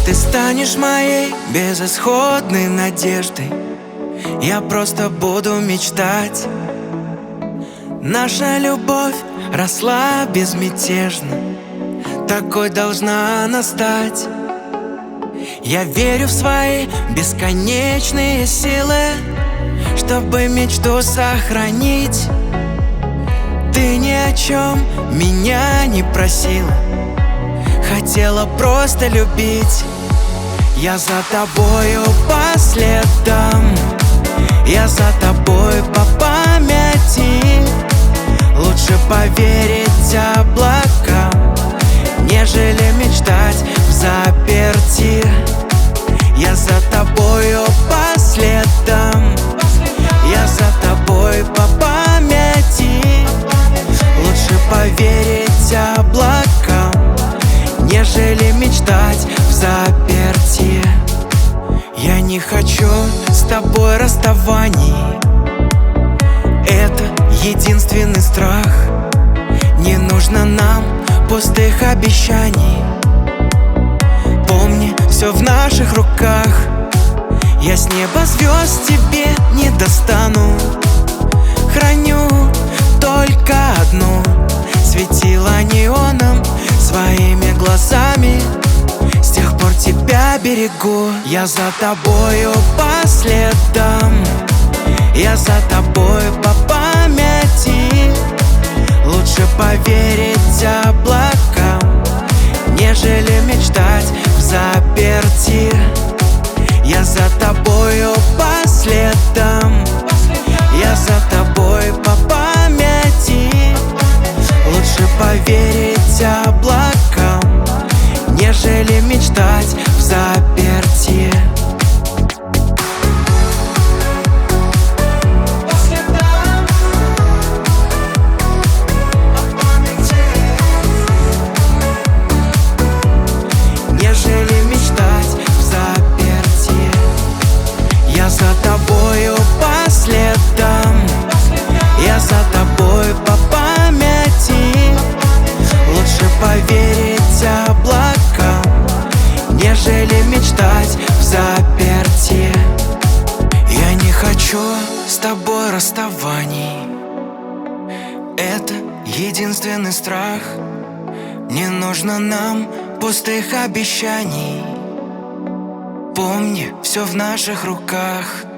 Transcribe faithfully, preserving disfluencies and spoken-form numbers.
ты станешь моей безысходной надеждой, я просто буду мечтать. Наша любовь росла безмятежно, такой должна она стать. Я верю в свои бесконечные силы, чтобы мечту сохранить. Ты ни о чем меня не просила, хотела просто любить. Я за тобою по следам, я за тобой по памяти. Лучше поверить облакам, нежели мечтать взаперти. Я за тобою по следам, я за тобой по памяти. Лучше поверить облакам, нежели мечтать взаперти. Я не хочу с тобой расставаний, это единственный страх. Не нужно нам пустых обещаний. Помни, все в наших руках. Я с неба звезд тебе не достану, храню только одну. Светила неоном своими глазами, с тех пор тебя берегу. Я за тобою по следам, я за тобой по памяти. Лучше поверить облакам, нежели мечтать взаперти. Я за тобою по следам, я за тобой по памяти. Лучше поверить облакам, нежели мечтать взаперти. За тобою по следам, я за тобой по памяти. Лучше поверить облакам, нежели мечтать взаперти. Я не хочу с тобой расставаний, это единственный страх. Не нужно нам пустых обещаний. Помни, все в наших руках.